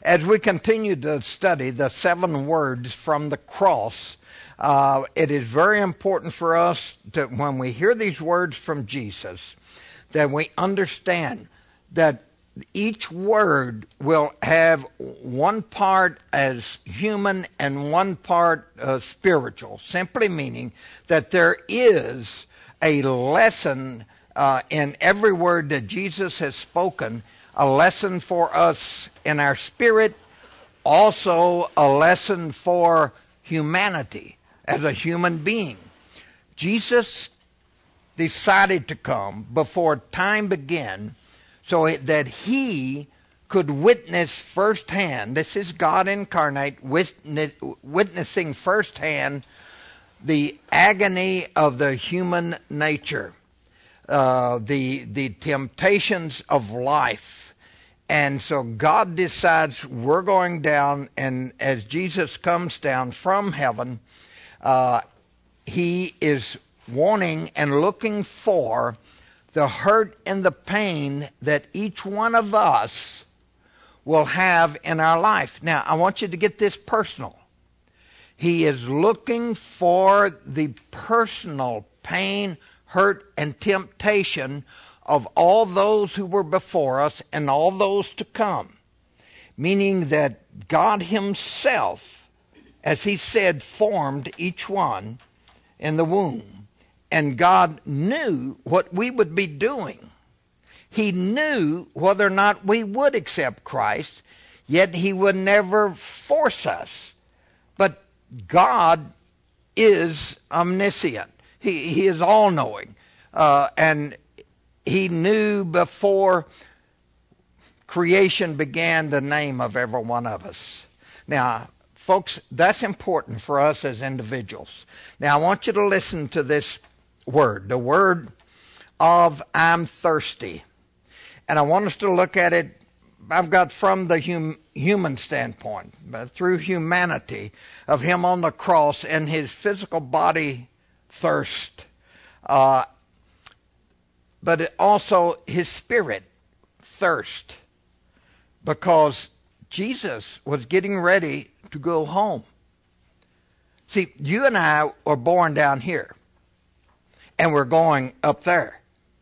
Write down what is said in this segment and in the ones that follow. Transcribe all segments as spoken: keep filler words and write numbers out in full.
As we continue to study the seven words from the cross, uh, it is very important for us that when we hear these words from Jesus, that we understand that each word will have one part as human and one part uh, spiritual, simply meaning that there is a lesson uh, in every word that Jesus has spoken, a lesson for us in our spirit, also a lesson for humanity as a human being. Jesus decided to come before time began so that he could witness firsthand. This is God incarnate, witness, witnessing firsthand the agony of the human nature, uh, the the temptations of life. And so God decides we're going down, and as Jesus comes down from heaven, uh, he is wanting and looking for the hurt and the pain that each one of us will have in our life. Now, I want you to get this personal. He is looking for the personal pain, hurt, and temptation of all those who were before us and all those to come. Meaning that God himself, as he said, formed each one in the womb. And God knew what we would be doing. He knew whether or not we would accept Christ, yet he would never force us. But God is omniscient. He, he is all-knowing. Uh, and he knew before creation began the name of every one of us. Now, folks, that's important for us as individuals. Now, I want you to listen to this word, the word of I'm thirsty. And I want us to look at it, I've got from the hum, human standpoint, through humanity of him on the cross and his physical body thirst, uh, but it also his spirit thirst, because Jesus was getting ready to go home. See, you and I were born down here, and we're going up there.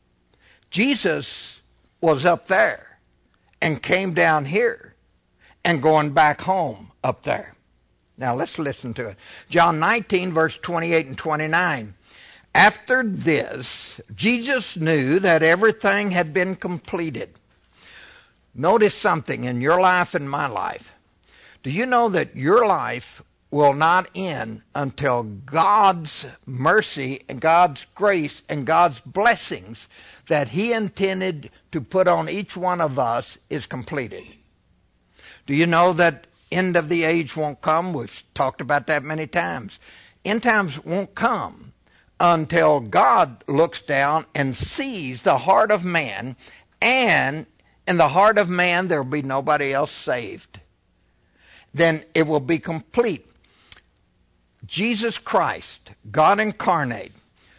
Jesus was up there and came down here and going back home up there. Now let's listen to it. John nineteen, verse twenty-eight and twenty-nine. After this, Jesus knew that everything had been completed. Notice something in your life and my life. Do you know that your life will not end until God's mercy and God's grace and God's blessings that he intended to put on each one of us is completed? Do you know that end of the age won't come? We've talked about that many times. End times won't come until God looks down and sees the heart of man, and in the heart of man there will be nobody else saved. Then it will be complete. Jesus Christ, God incarnate,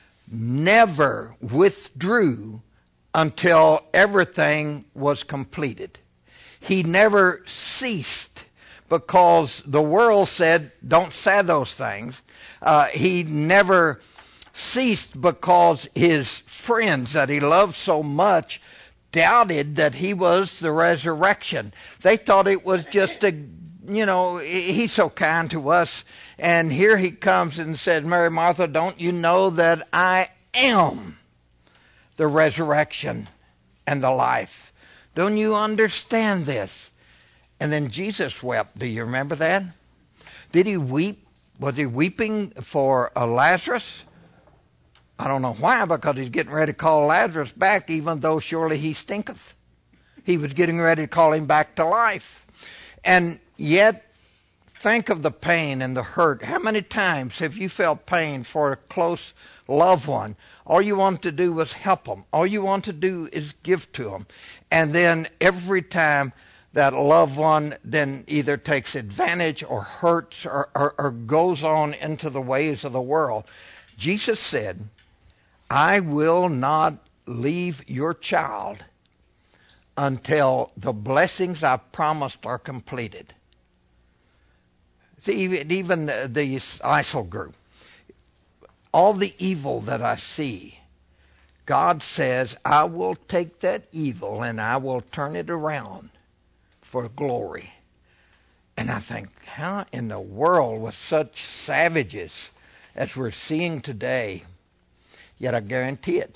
never withdrew until everything was completed. He never ceased because the world said, don't say those things. Uh, he never ceased because his friends that he loved so much doubted that he was the resurrection. They thought it was just a, you know, he's so kind to us. And here he comes and said, Mary, Martha, don't you know that I am the resurrection and the life? Don't you understand this? And then Jesus wept. Do you remember that? Did he weep? Was he weeping for uh, Lazarus? I don't know why, because he's getting ready to call Lazarus back, even though surely he stinketh. He was getting ready to call him back to life. And yet, think of the pain and the hurt. How many times have you felt pain for a close loved one? All you want to do is help them. All you want to do is give to them. And then every time that loved one then either takes advantage or hurts or, or, or goes on into the ways of the world, Jesus said, I will not leave your child until the blessings I've promised are completed. See, even, even the, the ISIL group, all the evil that I see, God says, I will take that evil and I will turn it around for glory. And I think, how in the world with such savages as we're seeing today, yet I guarantee it,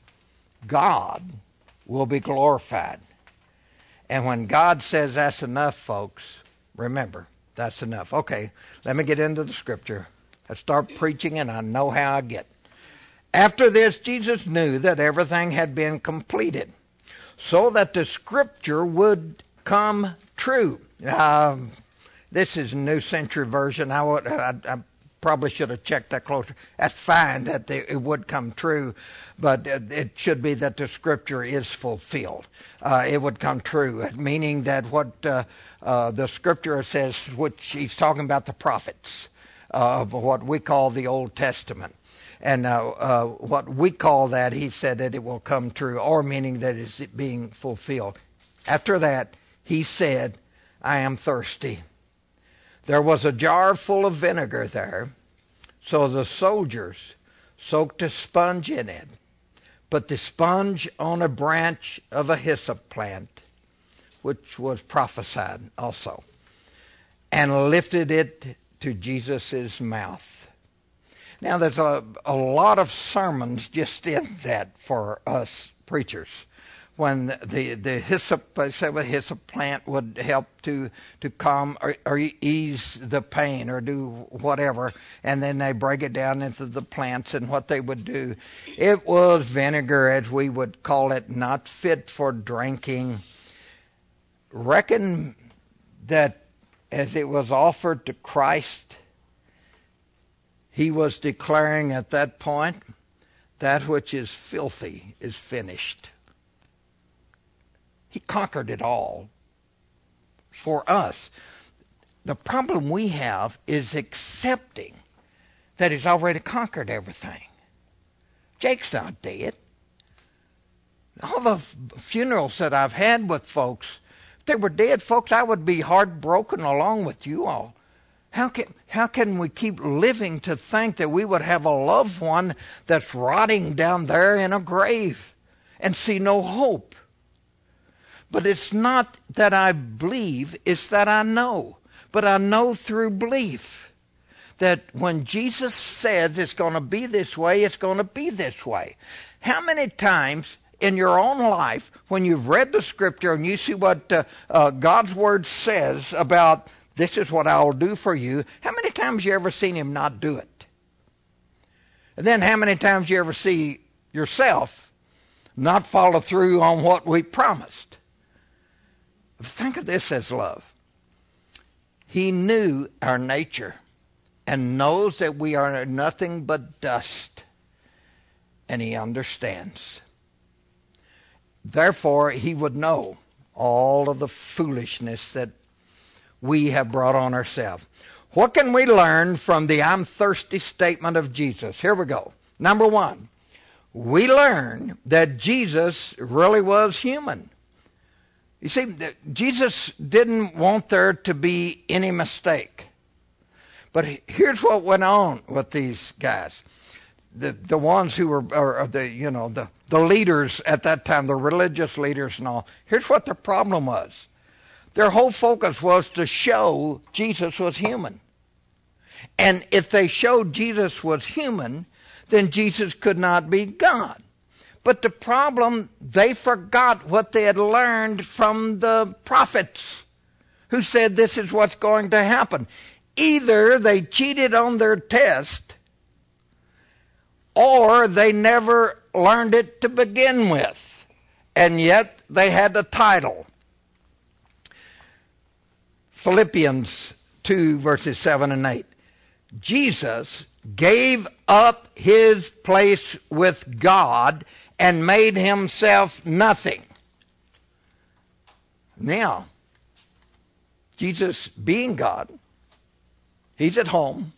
God will be glorified. And when God says that's enough, folks, remember, that's enough. Okay, let me get into the scripture. I start preaching and I know how I get. After this, Jesus knew that everything had been completed, so that the scripture would come true. Um, this is New Century Version. I, would, I, I probably should have checked that closer. That's fine that they, it would come true, but it should be that the scripture is fulfilled. Uh, it would come true, meaning that what uh, uh, the scripture says, which he's talking about the prophets, uh, of what we call the Old Testament. And uh, uh, what we call that, he said that it will come true, or meaning that it's being fulfilled. After that, he said, I am thirsty. There was a jar full of vinegar there, so the soldiers soaked a sponge in it, put the sponge on a branch of a hyssop plant, which was prophesied also, and lifted it to Jesus' mouth. Now, there's a, a lot of sermons just in that for us preachers. When the, the hyssop, they say the hyssop plant would help to, to calm or, or ease the pain or do whatever, and then they break it down into the plants and what they would do. It was vinegar, as we would call it, not fit for drinking. Reckon that as it was offered to Christ, he was declaring at that point, that which is filthy is finished. He conquered it all for us. The problem we have is accepting that he's already conquered everything. Jake's not dead. All the f- funerals that I've had with folks, if they were dead, folks, I would be heartbroken along with you all. How can, how can we keep living to think that we would have a loved one that's rotting down there in a grave and see no hope? But it's not that I believe, it's that I know. But I know through belief that when Jesus says it's going to be this way, it's going to be this way. How many times in your own life, when you've read the scripture and you see what uh, uh, God's word says about this is what I will do for you, how many times you ever seen him not do it? And then how many times you ever see yourself not follow through on what we promised? Think of this as love. He knew our nature and knows that we are nothing but dust, and he understands. Therefore, he would know all of the foolishness that we have brought on ourselves. What can we learn from the I'm thirsty statement of Jesus? Here we go. Number one, we learn that Jesus really was human. You see, Jesus didn't want there to be any mistake. But here's what went on with these guys. The the ones who were, or the, you know, the, the leaders at that time, the religious leaders and all. Here's what their problem was. Their whole focus was to show Jesus was human. And if they showed Jesus was human, then Jesus could not be God. But the problem, they forgot what they had learned from the prophets who said this is what's going to happen. Either they cheated on their test or they never learned it to begin with. And yet they had the title. Philippians two verses seven and eight. Jesus gave up his place with God and made himself nothing. Now, Jesus being God, he's at home,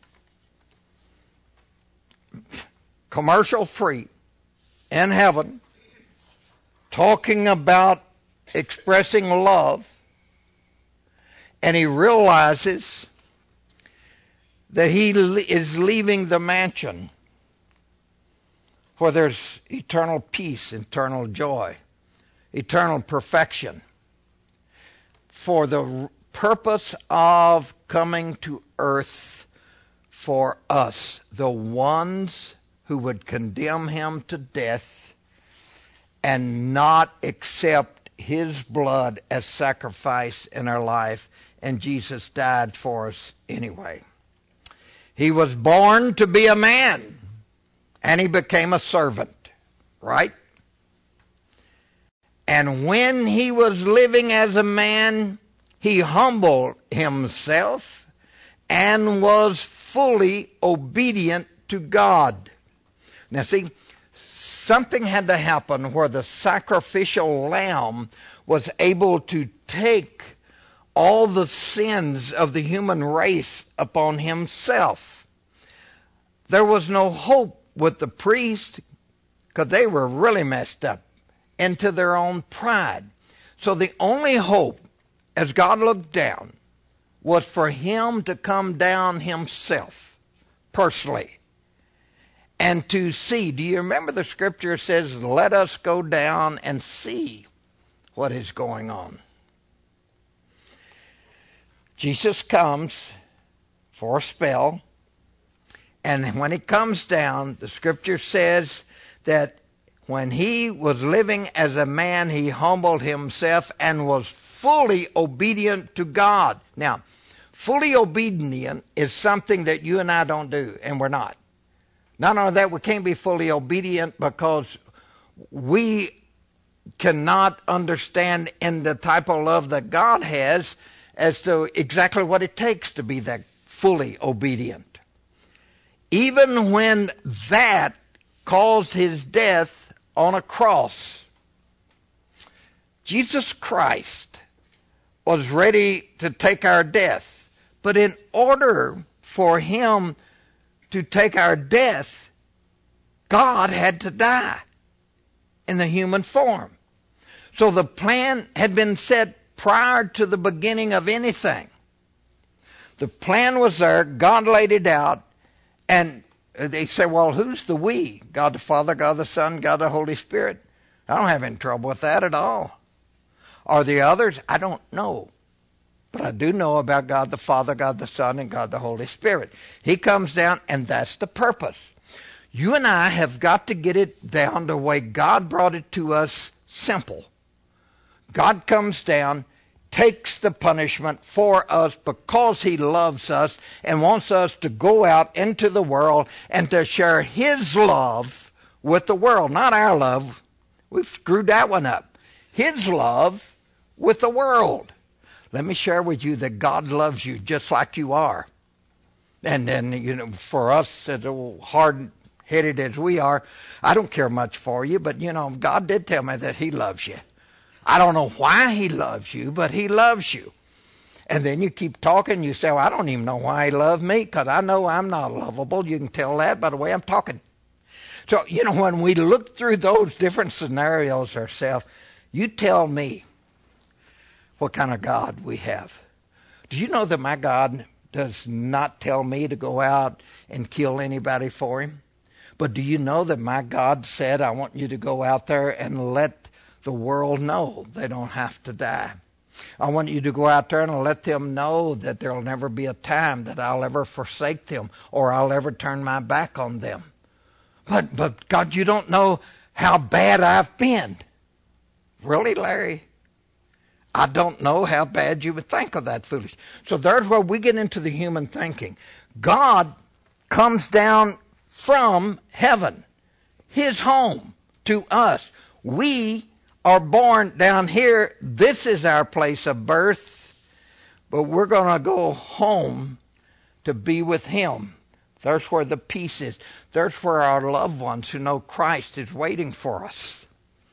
commercial free, in heaven, talking about expressing love, and he realizes that he is leaving the mansion where there's eternal peace, eternal joy, eternal perfection, for the purpose of coming to earth for us, the ones who would condemn him to death and not accept his blood as sacrifice in our life, and Jesus died for us anyway. He was born to be a man, and he became a servant, right? And when he was living as a man, he humbled himself and was fully obedient to God. Now see, something had to happen where the sacrificial lamb was able to take all the sins of the human race upon himself. There was no hope with the priest because they were really messed up into their own pride. So the only hope, as God looked down, was for him to come down himself, personally, and to see. Do you remember the scripture says, let us go down and see what is going on? Jesus comes for a spell, and when he comes down, the scripture says that when he was living as a man, he humbled himself and was fully obedient to God. Now, fully obedient is something that you and I don't do, and we're not. Not only that, we can't be fully obedient because we cannot understand in the type of love that God has as to exactly what it takes to be that fully obedient. Even when that caused his death on a cross, Jesus Christ was ready to take our death. But in order for him to take our death, God had to die in the human form. So the plan had been set prior to the beginning of anything. The plan was there. God laid it out. And they say, well, who's the we? God the Father, God the Son, God the Holy Spirit. I don't have any trouble with that at all. Are the others? I don't know. But I do know about God the Father, God the Son, and God the Holy Spirit. He comes down, and that's the purpose. You and I have got to get it down the way God brought it to us, simple. God comes down, takes the punishment for us because he loves us and wants us to go out into the world and to share his love with the world. Not our love. We've screwed that one up. His love with the world. Let me share with you that God loves you just like you are. And then, you know, for us, as hard-headed as we are, I don't care much for you, but, you know, God did tell me that he loves you. I don't know why he loves you, but he loves you. And then you keep talking, you say, well, I don't even know why he loved me, because I know I'm not lovable. You can tell that by the way I'm talking. So, you know, when we look through those different scenarios ourselves, you tell me what kind of God we have. Do you know that my God does not tell me to go out and kill anybody for him? But do you know that my God said, I want you to go out there and let the world know they don't have to die. I want you to go out there and let them know that there will never be a time that I'll ever forsake them or I'll ever turn my back on them. But, but God, you don't know how bad I've been. Really, Larry? I don't know how bad you would think of that foolish. So there's where we get into the human thinking. God comes down from heaven, his home, to us. We are born down here. This is our place of birth, but we're going to go home to be with him. There's where the peace is. There's where our loved ones who know Christ is waiting for us.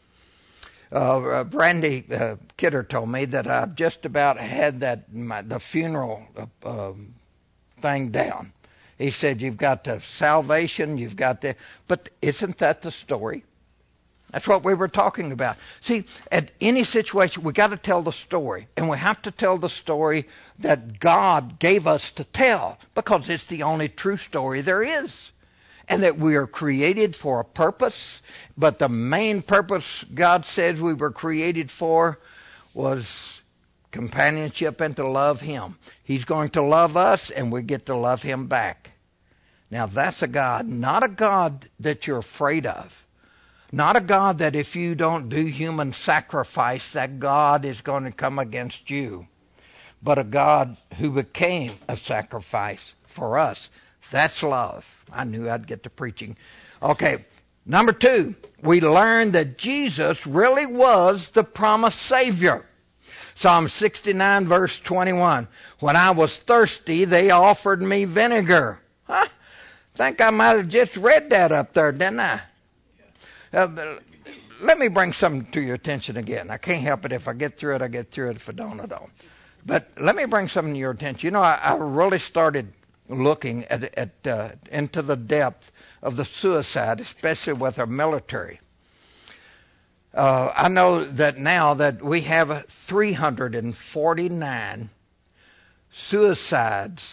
Uh, uh, Brandy uh, Kidder told me that I've just about had that my, the funeral uh, um, thing down. He said, you've got the salvation, you've got the... But isn't that the story? That's what we were talking about. See, at any situation, we got to tell the story. And we have to tell the story that God gave us to tell, because it's the only true story there is. And that we are created for a purpose. But the main purpose God says we were created for was companionship and to love Him. He's going to love us, and we get to love Him back. Now, that's a God, not a God that you're afraid of. Not a God that if you don't do human sacrifice, that God is going to come against you. But a God who became a sacrifice for us. That's love. I knew I'd get to preaching. Okay, number two, we learned that Jesus really was the promised Savior. Psalm sixty-nine, verse twenty-one. When I was thirsty, they offered me vinegar. Huh? Think I might have just read that up there, didn't I? Uh, let me bring something to your attention again. I can't help it. If I get through it, I get through it. If I don't, I don't. But let me bring something to your attention. You know, I, I really started looking at, at uh, into the depth of the suicide, especially with our military. Uh, I know that now that we have three hundred forty-nine suicides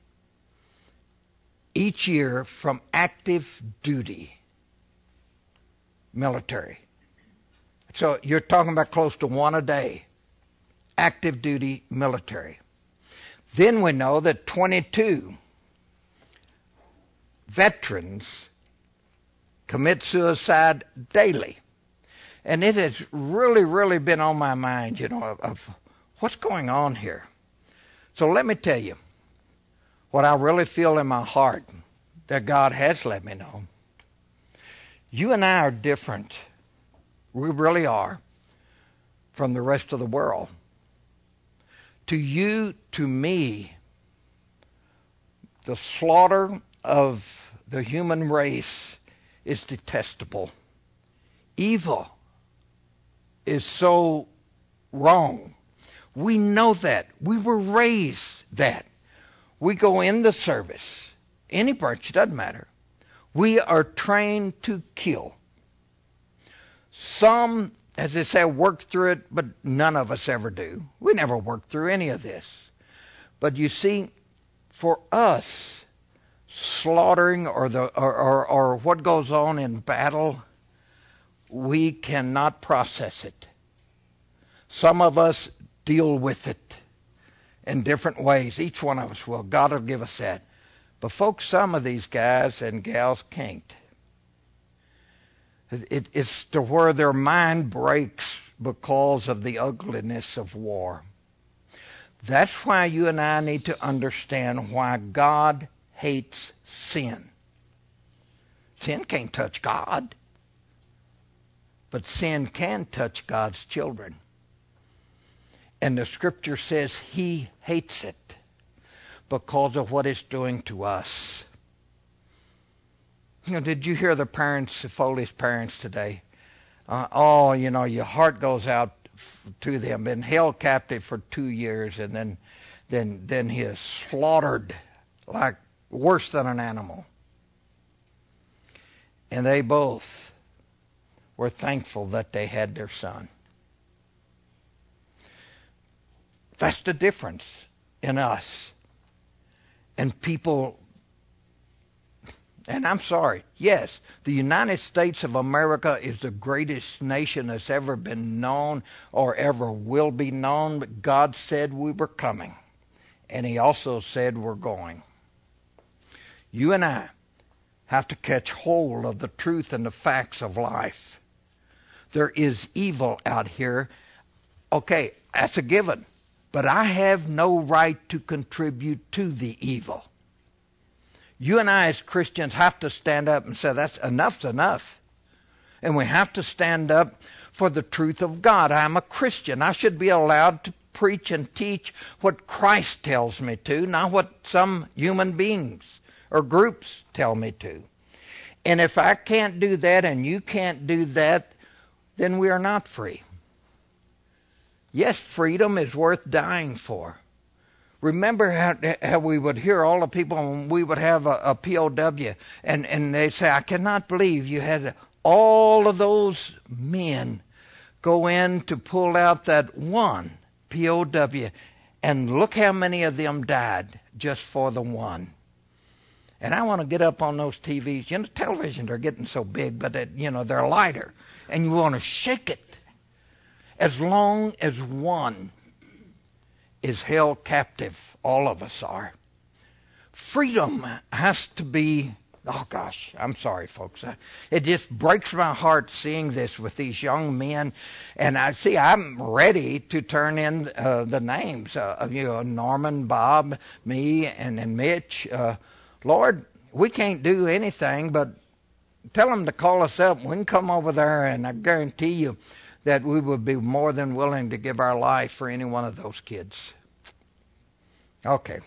each year from active duty military. So you're talking about close to one a day, active duty military. Then we know that twenty-two veterans commit suicide daily. And it has really, really been on my mind, you know, of, of what's going on here. So let me tell you what I really feel in my heart that God has let me know. You and I are different. We really are from the rest of the world. To you, to me, the slaughter of the human race is detestable. Evil is so wrong. We know that. We were raised that. We go in the service, any branch, doesn't matter. We are trained to kill. Some, as they say, work through it, but none of us ever do. We never work through any of this. But you see, for us, slaughtering or the or, or, or what goes on in battle, we cannot process it. Some of us deal with it in different ways. Each one of us will. God will give us that. But folks, some of these guys and gals can't. It, it's to where their mind breaks because of the ugliness of war. That's why you and I need to understand why God hates sin. Sin can't touch God. But sin can touch God's children. And the scripture says He hates it because of what it's doing to us. You know, did you hear the parents, Foley's parents today? Uh, oh, you know, your heart goes out f- to them. Been held captive for two years, and then, then, then he is slaughtered like worse than an animal. And they both were thankful that they had their son. That's the difference in us and people. And I'm sorry, yes, the United States of America is the greatest nation that's ever been known or ever will be known. But God said we were coming, and He also said we're going. You and I have to catch hold of the truth and the facts of life. There is evil out here. Okay, that's a given. But I have no right to contribute to the evil. You and I as Christians have to stand up and say, that's enough's enough. And we have to stand up for the truth of God. I'm a Christian. I should be allowed to preach and teach what Christ tells me to, not what some human beings or groups tell me to. And if I can't do that and you can't do that, then we are not free. Yes, freedom is worth dying for. Remember how, how we would hear all the people when we would have a, a P O W, and, and they'd say, I cannot believe you had all of those men go in to pull out that one P O W, and look how many of them died just for the one. And I want to get up on those T Vs. You know, televisions are getting so big, but, it, you know, they're lighter. And you want to shake it. As long as one is held captive, all of us are. Freedom has to be, oh gosh, I'm sorry, folks. It just breaks my heart seeing this with these young men. And I see, I'm ready to turn in uh, the names uh, of, you know, Norman, Bob, me, and, and Mitch. Uh, Lord, we can't do anything, but tell them to call us up. We can come over there, and I guarantee you that we would be more than willing to give our life for any one of those kids. Okay.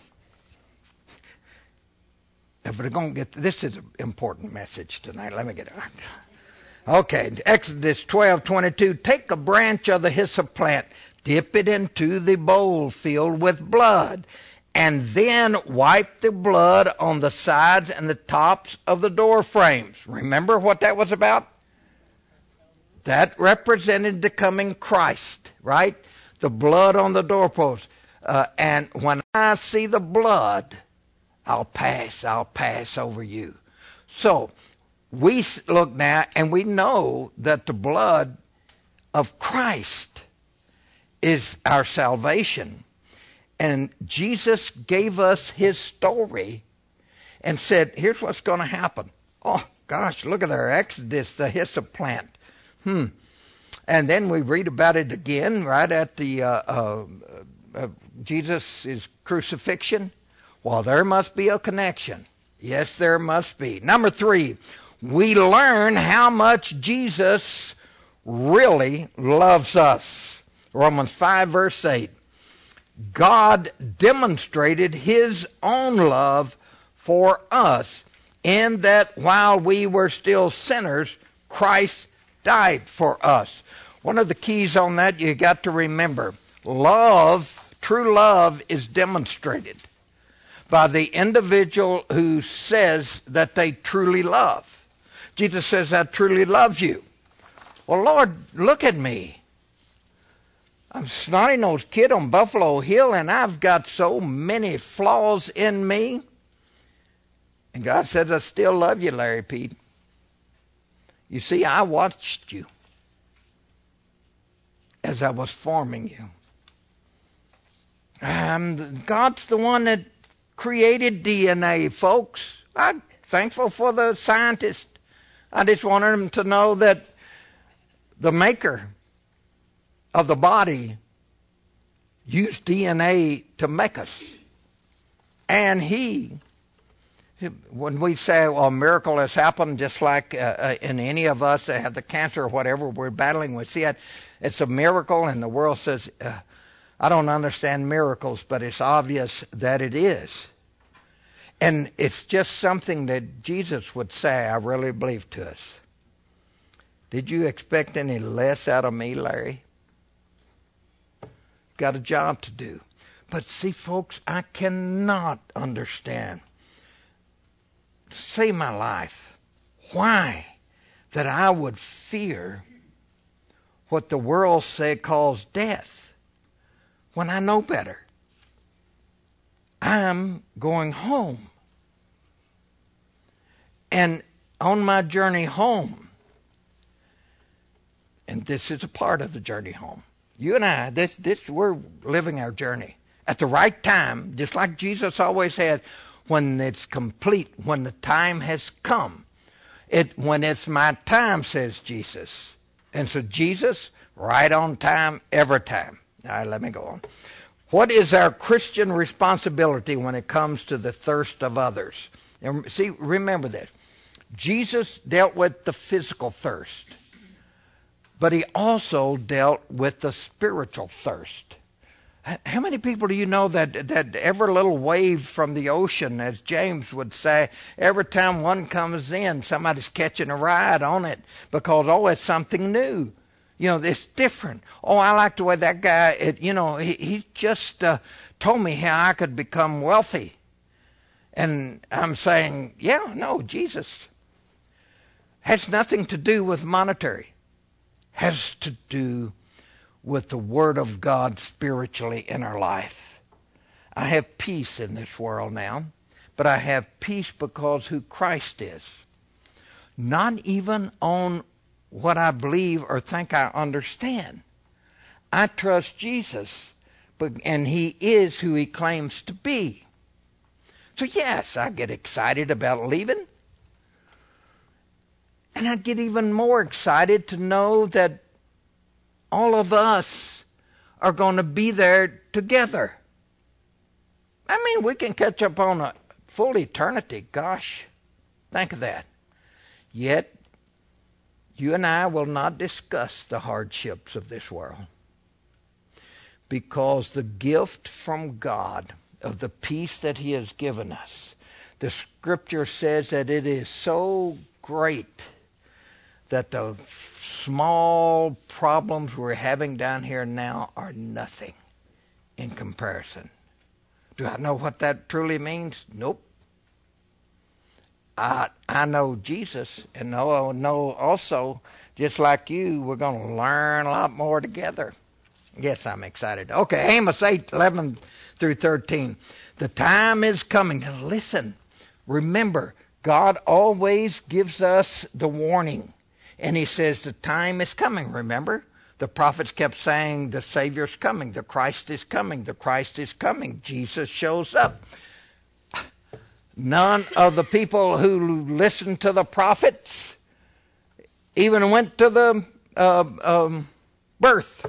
If we're going to get, this is an important message tonight. Let me get it. Okay, Exodus twelve twenty-two. Take a branch of the hyssop plant, dip it into the bowl filled with blood, and then wipe the blood on the sides and the tops of the door frames. Remember what that was about? That represented the coming Christ, right? The blood on the doorpost. Uh, and when I see the blood, I'll pass, I'll pass over you. So we look now and we know that the blood of Christ is our salvation. And Jesus gave us his story and said, here's what's going to happen. Oh, gosh, look at their Exodus, the hyssop plant. Hmm. And then we read about it again right at the uh, uh, uh, Jesus' crucifixion. Well, there must be a connection. Yes, there must be. Number three, we learn how much Jesus really loves us. Romans five, verse eight. God demonstrated his own love for us in that while we were still sinners, Christ died for us. One of the keys on that you got to remember, love, true love is demonstrated by the individual who says that they truly love. Jesus says, I truly love you. Well, Lord, look at me. I'm a snotty-nosed kid on Buffalo Hill, and I've got so many flaws in me. And God says, I still love you, Larry Pete. You see, I watched you as I was forming you. Um, God's the one that created D N A, folks. I'm thankful for the scientists. I just wanted them to know that the maker of the body used D N A to make us. And he, when we say, well, a miracle has happened, just like uh, in any of us that have the cancer or whatever we're battling with, see, it, it's a miracle, and the world says, uh, I don't understand miracles, but it's obvious that it is. And it's just something that Jesus would say, I really believe, to us. Did you expect any less out of me, Larry? Got a job to do. But see, folks, I cannot understand. Save my life. Why? That I would fear what the world say calls death when I know better. I'm going home. And on my journey home, and this is a part of the journey home, you and I, this, this, we're living our journey at the right time, just like Jesus always said, when it's complete, when the time has come. It when it's my time, says Jesus. And so Jesus, right on time, every time. All right, let me go on. What is our Christian responsibility when it comes to the thirst of others? And see, remember this. Jesus dealt with the physical thirst, but he also dealt with the spiritual thirst. How many people do you know that, that every little wave from the ocean, as James would say, every time one comes in, somebody's catching a ride on it because, oh, it's something new. You know, it's different. Oh, I like the way that guy, it, you know, he, he just uh, told me how I could become wealthy. And I'm saying, yeah, no, Jesus. has nothing to do with monetary. Has to do with the Word of God spiritually in our life. I have peace in this world now, but I have peace because who Christ is. Not even on what I believe or think I understand. I trust Jesus, but and He is who He claims to be. So yes, I get excited about leaving. And I get even more excited to know that all of us are going to be there together. I mean, we can catch up on a full eternity. Gosh, think of that. Yet, you and I will not discuss the hardships of this world. Because the gift from God of the peace that He has given us, the Scripture says that it is so great that the small problems we're having down here now are nothing in comparison. Do I know what that truly means? Nope. I I know Jesus, and know, know also, just like you, we're going to learn a lot more together. Yes, I'm excited. Okay, Amos eight, eleven through thirteen. The time is coming. Now listen, remember, God always gives us the warning. And He says the time is coming, remember? The prophets kept saying the Savior's coming, the Christ is coming, the Christ is coming. Jesus shows up. None of the people who listened to the prophets even went to the uh, um, birth.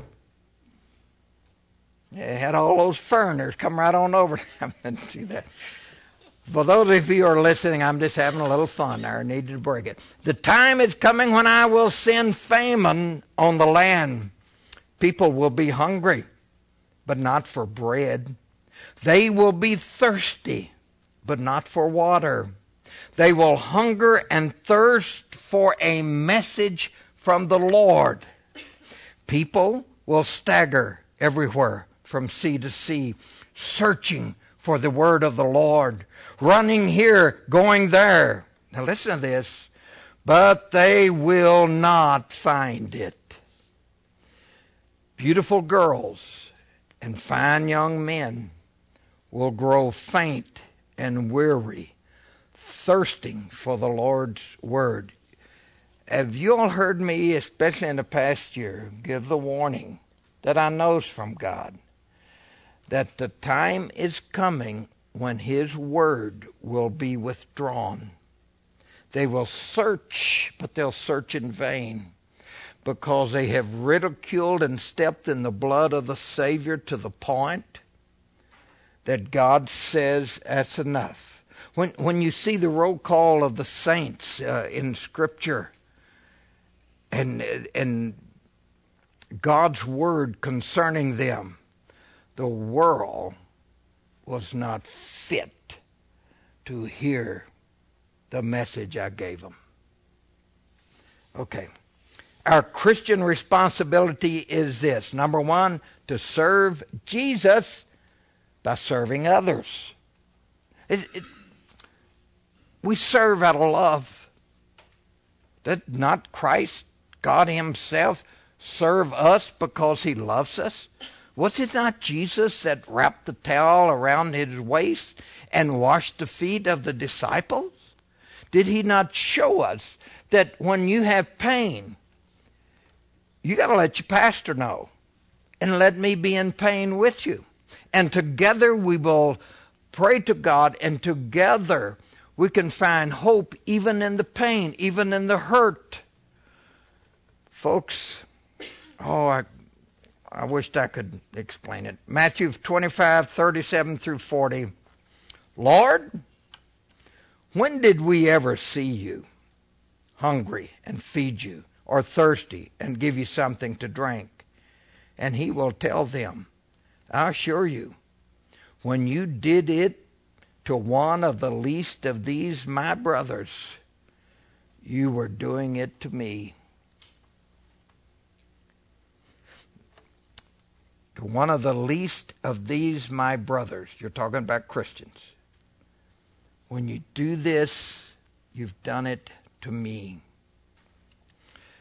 They had all those foreigners come right on over. I didn't see that. For those of you who are listening, I'm just having a little fun there. I needed to break it. The time is coming when I will send famine on the land. People will be hungry, but not for bread. They will be thirsty, but not for water. They will hunger and thirst for a message from the Lord. People will stagger everywhere from sea to sea, searching for the word of the Lord, running here, going there. Now listen to this. But they will not find it. Beautiful girls and fine young men will grow faint and weary, thirsting for the Lord's word. Have you all heard me, especially in the past year, give the warning that I know is from God, that the time is coming when His word will be withdrawn. They will search, but they'll search in vain, because they have ridiculed and stepped in the blood of the Savior to the point that God says that's enough. When when you see the roll call of the saints uh, in Scripture and and God's word concerning them, the world was not fit to hear the message I gave them. Okay. Our Christian responsibility is this. Number one, to serve Jesus by serving others. It, it, we serve out of love. Did not Christ, God Himself, serve us because He loves us? Was it not Jesus that wrapped the towel around His waist and washed the feet of the disciples? Did He not show us that when you have pain, you got to let your pastor know and let me be in pain with you. And together we will pray to God, and together we can find hope even in the pain, even in the hurt. Folks, oh, I, I wished I could explain it. Matthew twenty-five, thirty-seven through forty. Lord, when did we ever see you hungry and feed you, or thirsty and give you something to drink? And He will tell them, I assure you, when you did it to one of the least of these my brothers, you were doing it to me. To one of the least of these my brothers. You're talking about Christians. When you do this, you've done it to me.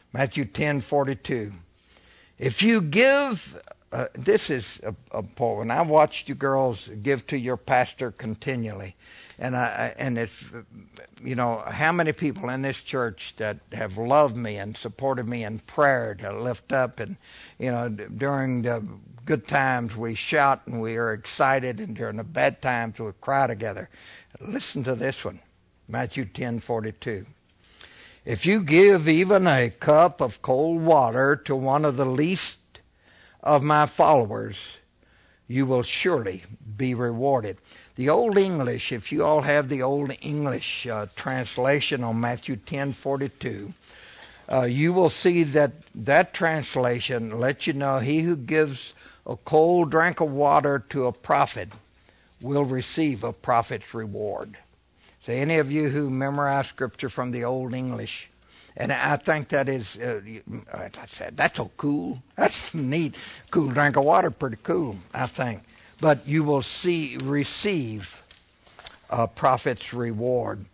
Matthew ten forty-two. If you give, uh, this is a, a point. I've watched you girls give to your pastor continually. And I, and it's, you know, how many people in this church that have loved me and supported me in prayer to lift up, and, you know, during the good times we shout and we are excited, and during the bad times we cry together. Listen to this one, Matthew ten forty-two. If you give even a cup of cold water to one of the least of my followers, you will surely be rewarded. The Old English, if you all have the Old English uh, translation on Matthew ten forty-two, uh, you will see that that translation lets you know he who gives a cold drink of water to a prophet will receive a prophet's reward. So any of you who memorize Scripture from the Old English, and I think that is, uh, I said, that's so cool. That's neat. Cool drink of water, pretty cool, I think. But you will see, receive a prophet's reward.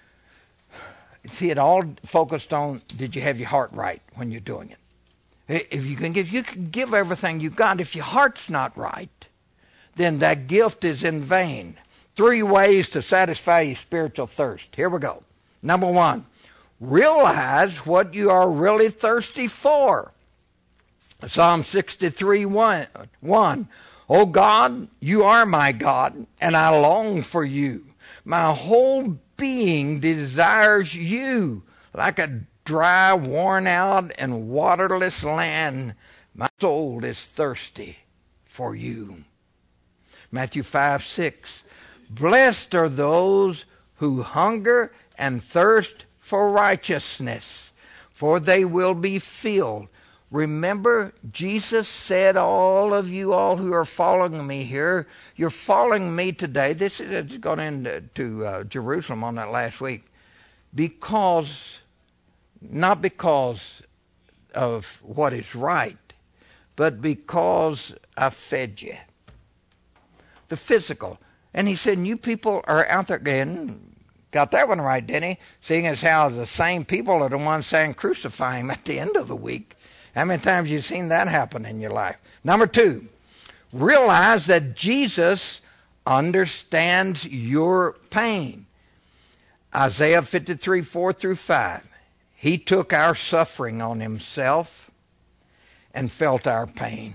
See, it all focused on, did you have your heart right when you're doing it? If you can give, you can give everything you got. If your heart's not right, then that gift is in vain. Three ways to satisfy your spiritual thirst. Here we go. Number one, realize what you are really thirsty for. Psalm sixty-three, one. O God, you are my God, and I long for you. My whole being desires you. Like a dry, worn out, and waterless land, my soul is thirsty for you. Matthew five, six. Blessed are those who hunger and thirst for righteousness, for they will be filled. Remember, Jesus said, all of you all who are following me here, you're following me today. This is going into uh, Jerusalem on that last week. Because, not because of what is right, but because I fed you. The physical. And he said, you people are out there again. Got that one right, didn't he? Seeing as how the same people are the ones saying crucify him at the end of the week. How many times have you seen that happen in your life? Number two, realize that Jesus understands your pain. Isaiah fifty-three, four through five. He took our suffering on himself and felt our pain.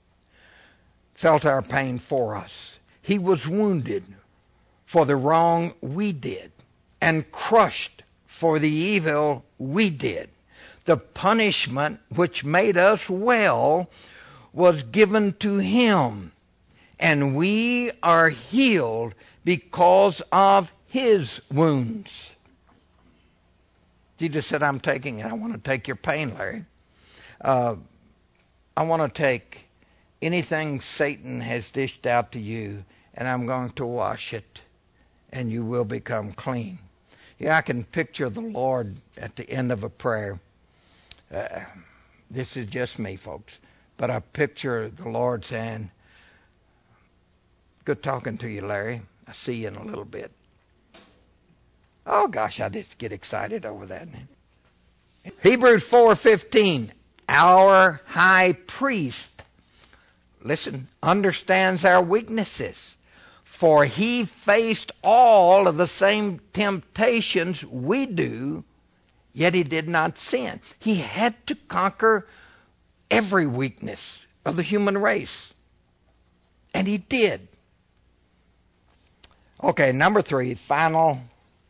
Felt our pain for us. He was wounded for the wrong we did and crushed for the evil we did. The punishment which made us well was given to him, and we are healed because of his wounds. Jesus said, I'm taking it. I want to take your pain, Larry. Uh, I want to take anything Satan has dished out to you, and I'm going to wash it, and you will become clean. Yeah, I can picture the Lord at the end of a prayer. Uh, this is just me, folks. But I picture the Lord saying, good talking to you, Larry. I'll see you in a little bit. Oh, gosh, I just get excited over that. Hebrews four fifteen. Our high priest, listen, understands our weaknesses. For he faced all of the same temptations we do, yet he did not sin. He had to conquer every weakness of the human race. And he did. Okay, number three, final.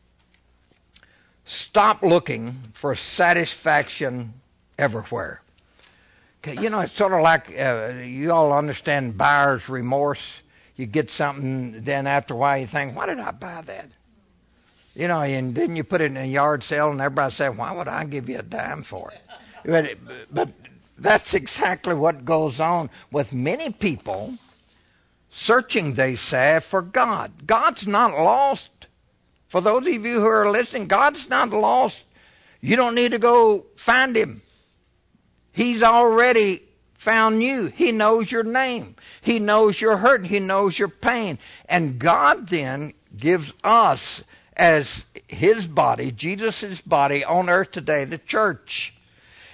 Stop looking for satisfaction everywhere. Okay, you know, it's sort of like, uh, you all understand buyer's remorse. You get something, then after a while you think, why did I buy that? You know, and then you put it in a yard sale and everybody says, why would I give you a dime for it? But, but that's exactly what goes on with many people searching, they say, for God. God's not lost. For those of you who are listening, God's not lost. You don't need to go find him. He's already found you. He knows your name. He knows your hurt. He knows your pain. And God then gives us as his body, Jesus' body on earth today, the church,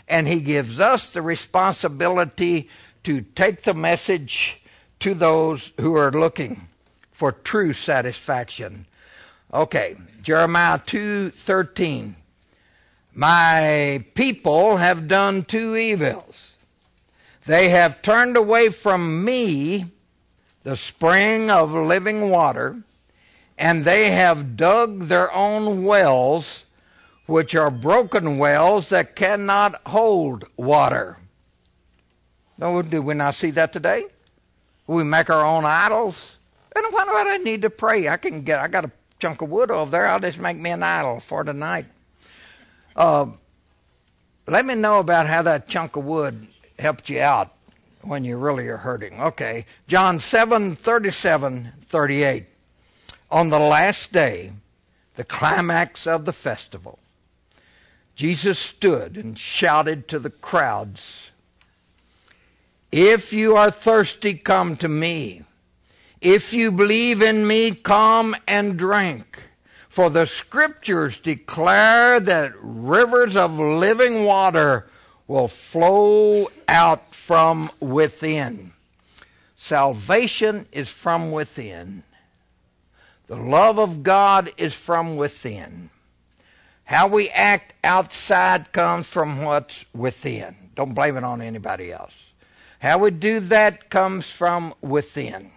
And he gives us the responsibility to take the message to those who are looking for true satisfaction. Okay, Jeremiah two thirteen. My people have done two evils. They have turned away from me, the spring of living water, and they have dug their own wells, which are broken wells that cannot hold water. No, do we not see that today? We make our own idols. And why do I need to pray? I can get. I got a chunk of wood over there. I'll just make me an idol for tonight. Uh, let me know about how that chunk of wood helped you out when you really are hurting. Okay, John seven thirty-seven, thirty-eight. On the last day, the climax of the festival, Jesus stood and shouted to the crowds, "If you are thirsty, come to me. If you believe in me, come and drink. For the scriptures declare that rivers of living water will flow out from within." Salvation is from within. The love of God is from within. How we act outside comes from what's within. Don't blame it on anybody else. How we do that comes from within.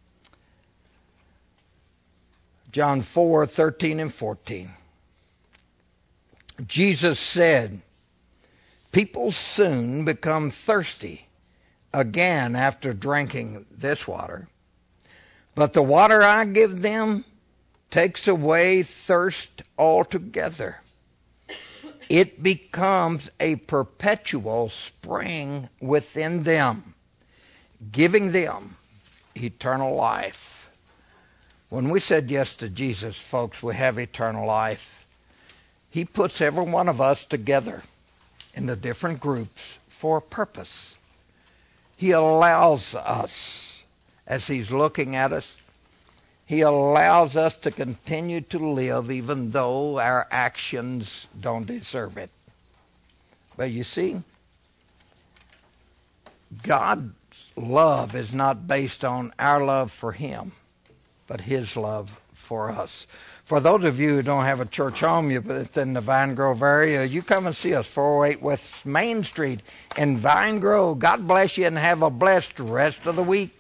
John four thirteen and fourteen. Jesus said, "People soon become thirsty again after drinking this water. But the water I give them takes away thirst altogether. It becomes a perpetual spring within them, giving them eternal life." When we said yes to Jesus, folks, we have eternal life. He puts every one of us together in the different groups for a purpose. He allows us, as he's looking at us, he allows us to continue to live even though our actions don't deserve it. But you see, God's love is not based on our love for him, but his love for us. For those of you who don't have a church home, you're in the Vine Grove area, you come and see us, four oh eight West Main Street in Vine Grove. God bless you and have a blessed rest of the week.